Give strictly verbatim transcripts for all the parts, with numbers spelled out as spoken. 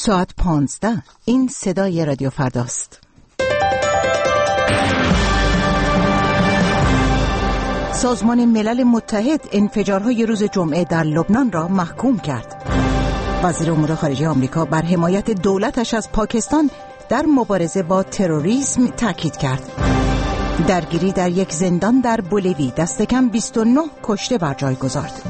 ساعت پانزده. این صدای رادیو فرداست. سازمان ملل متحد انفجارهای روز جمعه در لبنان را محکوم کرد. وزیر امور خارجه آمریکا بر حمایت دولتش از پاکستان در مبارزه با تروریسم تاکید کرد. درگیری در یک زندان در بولیوی دست کم بیست و نه کشته بر جای گذارد.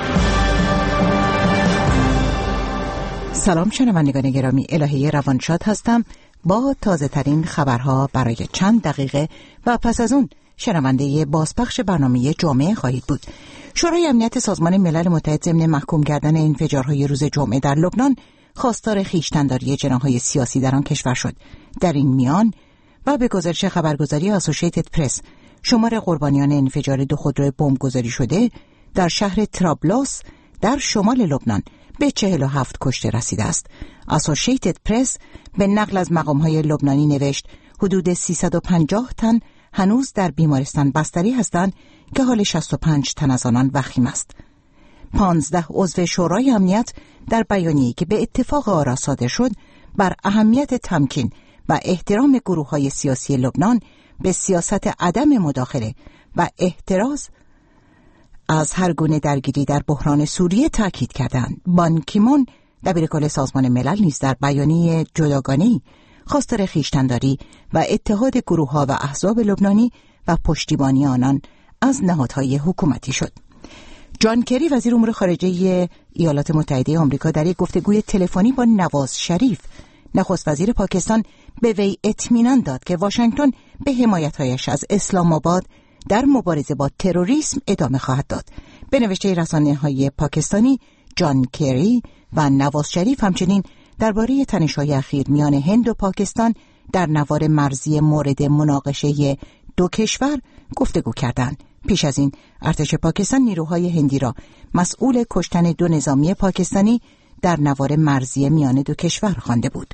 سلام شنوندگان گرامی، الهه روانشاد هستم با تازه ترین خبرها برای چند دقیقه و پس از اون شنونده بازپخش برنامه جامعه خواهید بود. شورای امنیت سازمان ملل متحد ضمن محکوم کردن انفجارهای روز جمعه در لبنان خواستار خویشتن‌داری جناح‌های سیاسی در آن کشور شد. در این میان و به گزارش خبرگزاری آسوشیتد پرس، شمار قربانیان انفجار دو خودرو بمبگذاری شده در شهر ترابلوس در شمال لبنان به چهل و هفت کشته رسیده است. آسوشیتد پرس به نقل از مقام‌های لبنانی نوشت حدود سیصد و پنجاه تن هنوز در بیمارستان بستری هستند که حال شصت و پنج تن از آنان وخیم است. پانزده عضو شورای امنیت در بیانیه‌ای که به اتفاق آرا صادر شد بر اهمیت تمکین و احترام گروه‌های سیاسی لبنان به سیاست عدم مداخله و احتراز از هر گونه درگیری در بحران سوریه تاکید کردند. بان کی مون دبیرکل سازمان ملل نیز در بیانیه جداگانه‌ای خواستار خویشتن‌داری و اتحاد گروه‌ها و احزاب لبنانی و پشتیبانی آنان از نهادهای حکومتی شد. جان کری وزیر امور خارجه ایالات متحده آمریکا در یک گفتگوی تلفنی با نواز شریف نخست وزیر پاکستان به وی اطمینان داد که واشنگتن به حمایت‌هایش از اسلام آباد در مبارزه با تروریسم ادامه خواهد داد. به نوشته رسانه‌های پاکستانی، جان کری و نواز شریف همچنین درباره تنش‌های اخیر میان هند و پاکستان در نوار مرزی مورد مناقشه دو کشور گفتگو کردند. پیش از این ارتش پاکستان نیروهای هندی را مسئول کشتن دو نظامی پاکستانی در نوار مرزی میان دو کشور خوانده بود.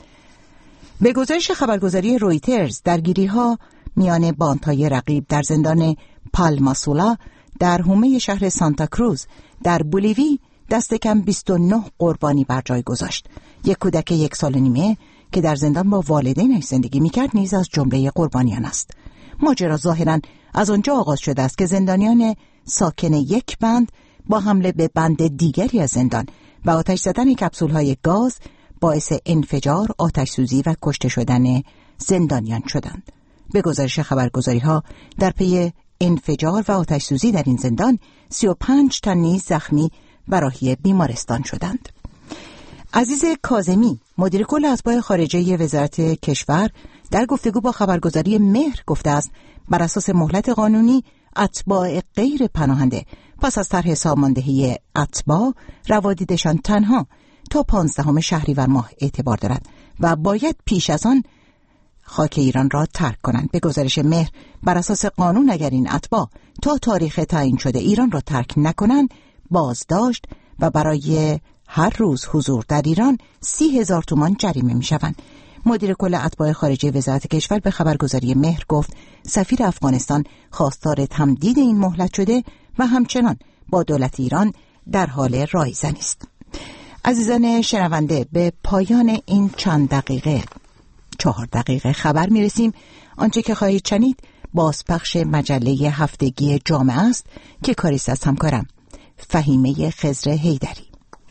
به گزارش خبرگزاری رویترز، درگیری‌ها میان باندهای رقیب در زندان پالماسولا در حومه شهر سانتا کروز در بولیوی دست کم بیست و نه قربانی بر جای گذاشت. یک کودک یک سال و نیمه که در زندان با والدینش زندگی می‌کرد نیز از جمله قربانیان است. ماجرا ظاهراً از آنجا آغاز شده است که زندانیان ساکن یک بند با حمله به بند دیگری از زندان و آتش زدن کپسول‌های گاز باعث انفجار، آتش سوزی و کشته شدن زندانیان شدند. به گزارش خبرگزاری‌ها در پی انفجار و آتش سوزی در این زندان سی و پنج تن نیز زخمی و راهی بیمارستان شدند. عزیز کاظمی مدیر کل اتباع خارجه وزارت کشور در گفتگو با خبرگزاری مهر گفته است بر اساس مهلت قانونی اتباع غیر پناهنده پس از طرح ساماندهی اتباع روادیدشان تنها تا پانزدهم شهریور ماه اعتبار دارد و باید پیش از آن خاک ایران را ترک کنند. به گزارش مهر بر اساس قانون اگر این اتباع تا تاریخ تعیین شده ایران را ترک نکنند بازداشت و برای هر روز حضور در ایران سی هزار تومان جریمه می شوند. مدیر کل اتباع خارجه وزارت کشور به خبرگزاری مهر گفت سفیر افغانستان خواستار تمدید این مهلت شده و همچنان با دولت ایران در حال رایزنی است. عزیزان شنونده، به پایان این چند دقیقه چهار دقیقه خبر می رسیم. آنچه که خواهید شنید بازپخش مجله هفتگی جامعه است که کاریست از همکارم فهیمه خضر حیدری.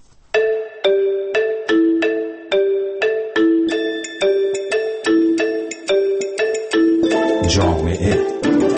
جامعه.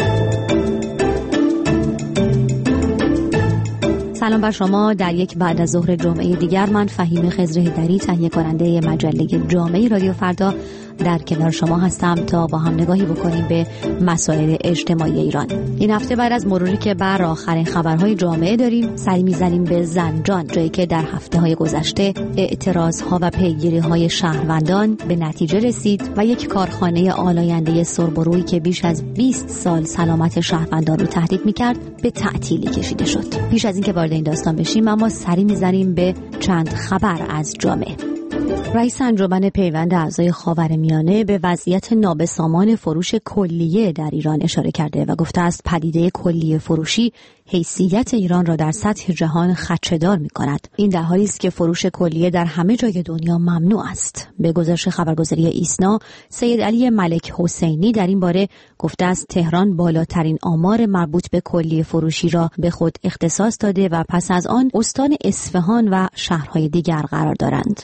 سلام بر شما. در یک بعد از ظهر جمعه دیگر من فهیمه خضر حیدری تهیه کننده مجله جامعه رادیو فردا در کنار شما هستم تا با هم نگاهی بکنیم به مسائل اجتماعی ایران. این هفته بعد از مروری که بر آخرین خبرهای جامعه داریم سری میزنیم به زنجان، جایی که در هفته‌های گذشته اعتراضها و پیگیری‌های شهروندان به نتیجه رسید و یک کارخانه آلاینده سربرویی که بیش از بیست سال سلامت شهروندان رو تهدید می‌کرد به تعطیلی کشیده شد. پیش از اینکه وارد این داستان بشیم اما سری میزنیم به چند خبر از جامعه. رئیس انجمن پیوند اعضای خاورمیانه به وضعیت نابسامان فروش کلیه در ایران اشاره کرده و گفته است پدیده کلیه فروشی حیثیت ایران را در سطح جهان خدشه‌دار می‌کند. این در حالی است که فروش کلیه در همه جای دنیا ممنوع است. به گزارش خبرگزاری ایسنا، سید علی ملک حسینی در این باره گفته است تهران بالاترین آمار مربوط به کلیه فروشی را به خود اختصاص داده و پس از آن استان اصفهان و شهرهای دیگر قرار دارند.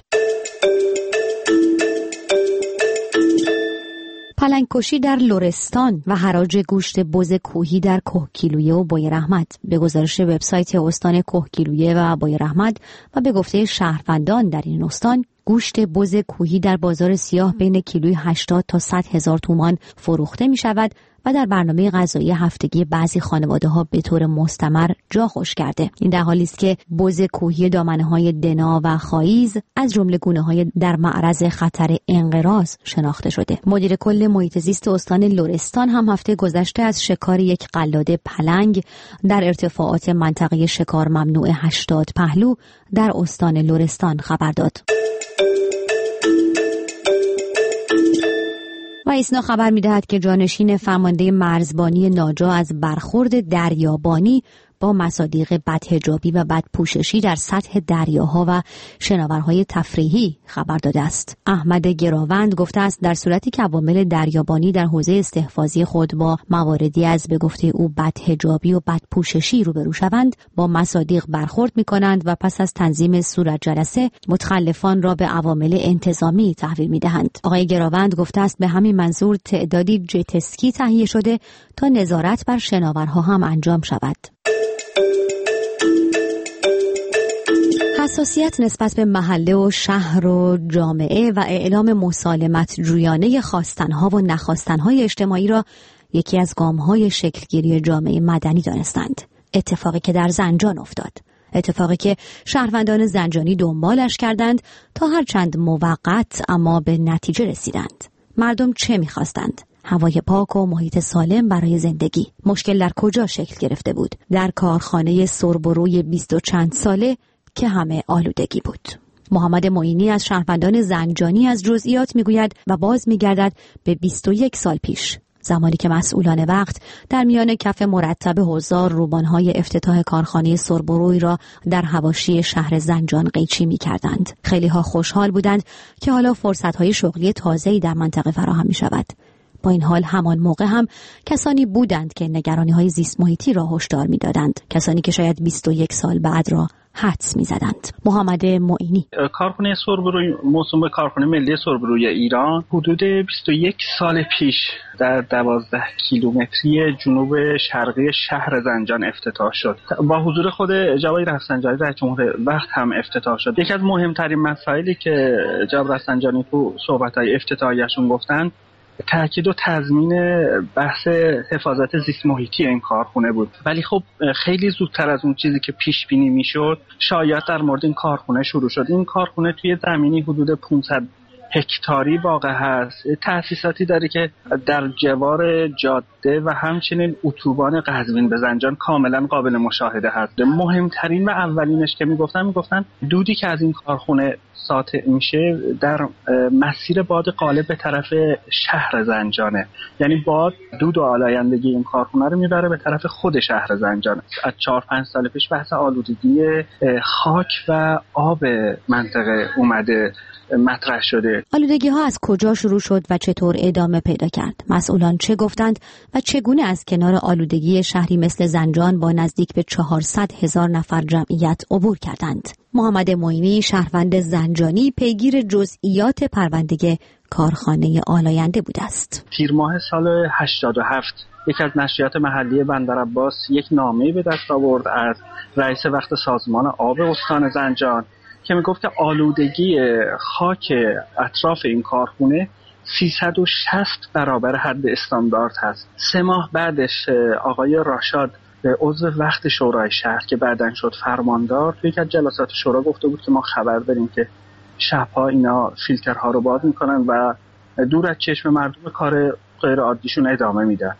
پلنگ‌کشی در لرستان و حراج گوشت بز کوهی در کهگیلویه و بویراحمد. به گزارش وبسایت استان کهگیلویه و بویراحمد و به گفته شهروندان در این استان، گوشت بز کوهی در بازار سیاه بین کیلوی هشتاد تا صد هزار تومان فروخته می شود و در برنامه غذایی هفتگی بعضی خانواده‌ها به طور مستمر جا خوش کرده. این در حالی است که بز کوهی دامنه‌های دنا و خاییز از جمله گونه‌های در معرض خطر انقراض شناخته شده. مدیر کل محیط زیست استان لرستان هم هفته گذشته از شکار یک قلاده پلنگ در ارتفاعات منطقه شکار ممنوع هشتاد پهلو در استان لرستان خبر داد. و ایسنا خبر می‌دهد که جانشین فرمانده مرزبانی ناجا از برخورد دریابانی با مصادیق بدحجابی و بدپوششی در سطح دریاها و شناورهای تفریحی خبر داده است. احمد گراوند گفته است در صورتی که عوامل دریابانی در حوزه استحفاظی خود با مواردی از به گفته او بدحجابی و بدپوششی روبرو شوند، با مصادیق برخورد می‌کنند و پس از تنظیم صورت جلسه متخلفان را به عوامل انتظامی تحویل می‌دهند. آقای گراوند گفته است به همین منظور تعدادی جت اسکی تهیه شده تا نظارت بر شناورها هم انجام شود. حساسیت نسبت به محله و شهر و جامعه و اعلام مسالمت جویانه خواستنها و نخواستنهای اجتماعی را یکی از گام‌های شکلگیری جامعه مدنی دانستند. اتفاقی که در زنجان افتاد. اتفاقی که شهروندان زنجانی دنبالش کردند تا هرچند موقت اما به نتیجه رسیدند. مردم چه می‌خواستند؟ هوای پاک و محیط سالم برای زندگی. مشکل در کجا شکل گرفته بود؟ در کارخانه سرب و روی بیست و چند ساله که همه آلودگی بود. محمد معینی از شهروندان زنجانی از جزئیات میگوید و باز میگردد به بیست و یک سال پیش، زمانی که مسئولان وقت در میان کف مرتب حضار روبانهای افتتاح کارخانه سرب و روی را در حواشی شهر زنجان قیچی میکردند. خیلی ها خوشحال بودند که حالا فرصتهای شغلی تازه‌ای در منطقه فراهم میشود. با این حال همان موقع هم کسانی بودند که نگرانی‌های زیست محیطی را هشدار می‌دادند، کسانی که شاید بیست و یک سال بعد را حدس می‌زدند. محمد معینی: کارخانه سربروی موسوم به کارخانه ملی سربروی ایران حدود بیست و یک سال پیش در دوازده کیلومتری جنوب شرقی شهر زنجان افتتاح شد. با حضور خود جواد رفسنجانی رئیس جمهور وقت هم افتتاح شد. یکی از مهمترین مسائلی که جواد رفسنجانی تو صحبت‌های افتتاحیه‌شون گفتن تأکید و تضمین بحث حفاظت زیست محیطی این کارخونه بود. ولی خب خیلی زودتر از اون چیزی که پیش بینی میشد شایعات در مورد این کارخونه شروع شد. این کارخونه توی زمینی حدود پانصد هکتاری واقع هست. تأسیساتی داره که در جوار جاده و همچنین اتوبان قزوین به زنجان کاملا قابل مشاهده هست. مهمترین و اولینش که میگفتن میگفتن دودی که از این کارخونه ساطع میشه در مسیر باد غالب به طرف شهر زنجانه، یعنی باد دود و آلایندگی این کارخونه رو میبره به طرف خود شهر زنجان. از چهار پنج سال پیش بحث آلودگی خاک و آب منطقه اومده مطرح شده. آلودگی ها از کجا شروع شد و چطور ادامه پیدا کرد؟ مسئولان چه گفتند و چگونه از کنار آلودگی شهری مثل زنجان با نزدیک به چهارصد هزار نفر جمعیت عبور کردند؟ محمد معینی شهروند زنجانی پیگیر جزئیات پرونده کارخانه آلاینده بوده است. تیر ماه سال هشتاد و هفت یکی از نشریات محلی بندرعباس یک نامه‌ای به دست آورد از رئیس وقت سازمان آب استان زنجان که میگفت که آلودگی خاک اطراف این کارخونه سیصد و شصت برابر حد استاندارد هست. سه ماه بعدش آقای راشاد عضو وقت شورای شهر که بعداً شد فرماندار توی یک از جلسات شورا گفته بود که ما خبر داریم که شبها اینا فیلترها رو باز میکنن و دور از چشم مردم کار غیر عادیشون ادامه میدن. سال هشتاد و هفت مجدداً آذر ماه سال هشتاد و هفت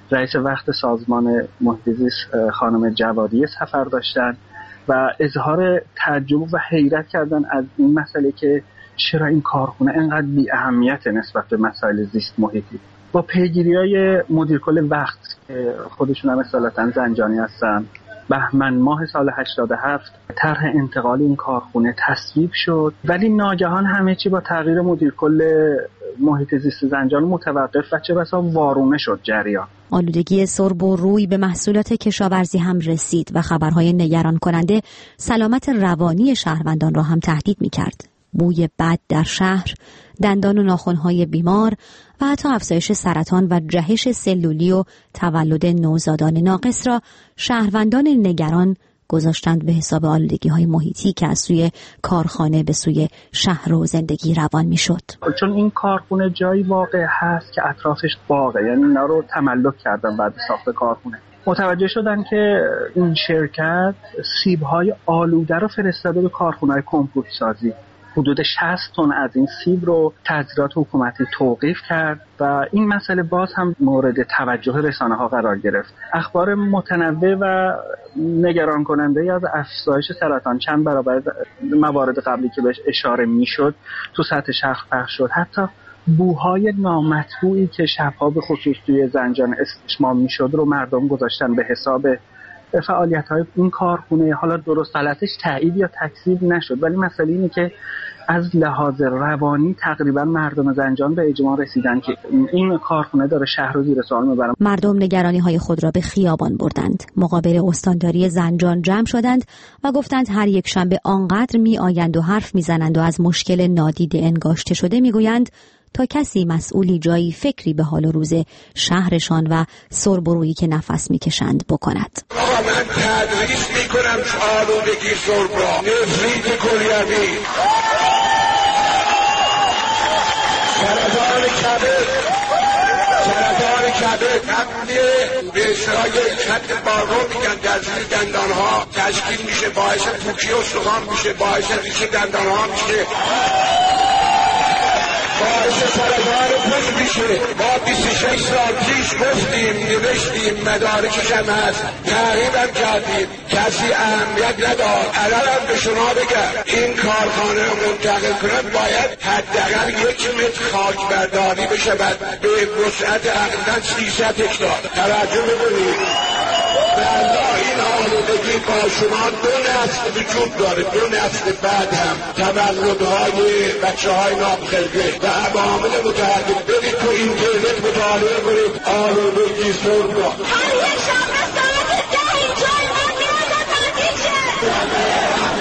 رئیس وقت سازمان محیط زیست خانم جوادی سفر داشتن و اظهار تعجب و حیرت کردن از این مسئله که چرا این کارخونه اینقدر بی اهمیت نسبت به مسائل زیست محیطی. با پیگیری‌های مدیر کل وقت که خودشون هم اصالتاً زنجانی هستن، بهمن ماه سال هشتاد و هفت طرح انتقال این کارخونه تصویب شد، ولی ناگهان همه چی با تغییر مدیر کل محیط زیست زنجان متوقف و چه بسا وارونه شد جریان. آلودگی سرب و روی به محصولات کشاورزی هم رسید و خبرهای نگران کننده سلامت روانی شهروندان را هم تهدید می‌کرد. بوی بد در شهر، دندان و ناخن‌های بیمار و حتی افزایش سرطان و جهش سلولی و تولد نوزادان ناقص را شهروندان نگران گذاشتند به حساب آلودگی‌های محیطی که از سوی کارخانه به سوی شهر و زندگی روان می‌شد. چون این کارخونه جایی واقع هست که اطرافش باغه، یعنی اینا رو تملک کردن بعد ساخت کارخونه. متوجه شدن که این شرکت سیب‌های آلوده رو فرستاده به کارخونه‌های کمپوت سازی. حدود شصت تن از این سیب رو تحصیلات حکومتی توقیف کرد و این مسئله باز هم مورد توجه رسانه‌ها قرار گرفت. اخبار متنوع و نگران کننده از افزایش سرطان چند برابر موارد قبلی که بهش اشاره میشد تو سطح شهر پخش شد. حتی بوهای نامطبوعی که شبها به خصوص توی زنجان استشمام میشد رو مردم گذاشتن به حساب فعالیت‌های این کارخونه. حالا درست غلطش تایید یا تکذیب نشد، ولی مسئله اینه که از لحاظ روانی تقریبا مردم زنجان به اجماع رسیدن که این کارخونه داره شهر رو زیر سوال میبره. مردم نگرانی‌های خود را به خیابان بردند. مقابل استانداری زنجان جمع شدند و گفتند هر یک شنبه آنقدر میآیند و حرف میزنند و از مشکل نادید انگاشته شده میگویند تا کسی مسئولی جایی فکری به حال و روز شهرشان و سرب و رویی که نفس میکشند بکند. آقا من تدریس میکنم آلودگی سرب را، نفریت کلیوی، سرطان کبد، سرطان کبد قبلیه به اصطلاح خط بارو میگن در زیر دندانها تشکیل میشه، باعث پوکی استخوان میشه، باعث ریش دندانها میشه، باعث سرطان پوست میشه. ما بیست و شش سال پیش گفتیم، نوشتیم، مدارکش هم هست، تحقیقم کردیم، کسی اهمیت نداد. الانم به شما بگم این کارخانه رو منتقل کنند باید حداقل یک متر خاک برداری بشه به وسعت تقریبا سیصد هکتار. توجه بکنید. والله این آلودگی با شما دو نسل وجود داره، دو نسل بعد هم تولدهای بچه های نابخلقه و عوامل متعدد. برید تو اینترنت مطالعه کنید آلودگی سرب را. هر یک شنبه ساعت ده اینجا ایمان میاد و تعطیل شه.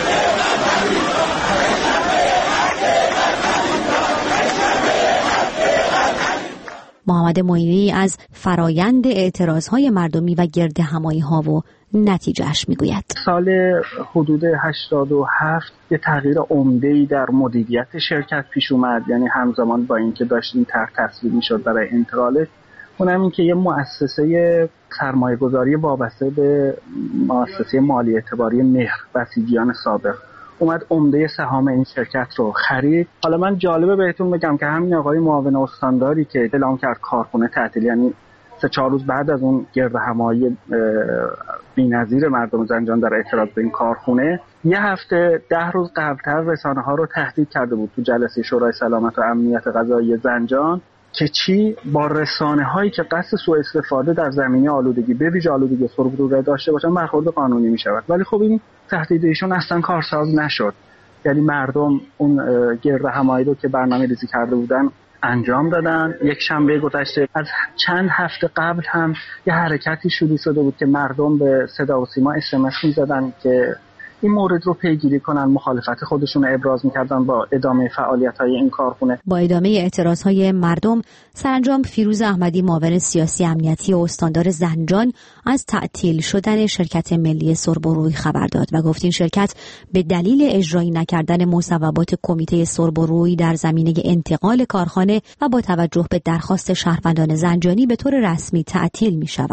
محمد معینی از فرایند اعتراضهای مردمی و گرد همایی‌ها و نتیجهش میگوید. سال حدود هشتاد و هفت یه تغییر عمده‌ای در مدیریت شرکت پیش اومد، یعنی همزمان با اینکه داشت این طرح تصویب میشد برای انتقالش، اونم این که یه مؤسسه سرمایه‌گذاری وابسته به مؤسسه مالی اعتباری مهر بسیجیان سابق اومد عمده سهام این شرکت رو خرید. حالا من جالبه بهتون بگم که همین آقای معاون استانداری که اعلام کرد کارخونه تعطیل، یعنی سه چهار روز بعد از اون گرد همایی بی‌نظیر مردم زنجان در اعتراض به این کارخونه، یه هفته ده روز قبلتر رسانه‌ها رو تهدید کرده بود تو جلسه شورای سلامت و امنیت غذایی زنجان که چی با رسانه‌هایی که قصد سوء استفاده در زمینه آلودگی به ویژه آلودگی سرب رو داشته باشن برخورد قانونی می‌شود. ولی خب این تهدید ایشون اصلا کارساز نشد. یعنی مردم اون گرد همایی رو که برنامه‌ریزی کرده بودن انجام دادن. یک شنبه گذشته از چند هفته قبل هم یه حرکتی شروع شده بود که مردم به صدا و سیما اس ام اس می‌زدن که این مورد رو پیگیری کنن، مخالفت خودشون رو ابراز می‌کردن با ادامه فعالیت‌های این کارخونه. با ادامه اعتراض‌های مردم، سرانجام فیروز احمدی معاون سیاسی امنیتی و استاندار زنجان از تعطیل شدن شرکت ملی سرب و روی خبر داد و گفت این شرکت به دلیل اجرایی نکردن مصوبات کمیته سرب و روی در زمینه انتقال کارخانه و با توجه به درخواست شهروندان زنجانی به طور رسمی تعطیل می‌شود.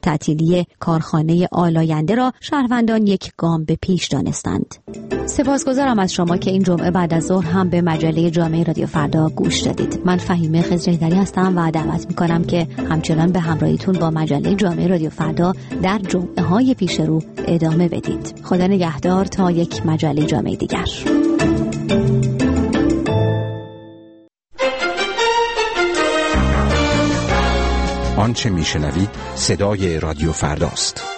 تعطیلی کارخانه آلاینده را شهروندان یک گام به پیش دانستند. سپاسگزارم از شما که این جمعه بعد از ظهر هم به مجله جامعه رادیو فردا گوش دادید. من فهیمه خضرهیدری هستم و دعوت میکنم که همچنان به همراهیتون با مجله جامعه رادیو فردا در جمعه های پیش رو ادامه بدید. خدا نگهدار تا یک مجله جامعه دیگر. آنچه میشنوید صدای رادیو فرداست.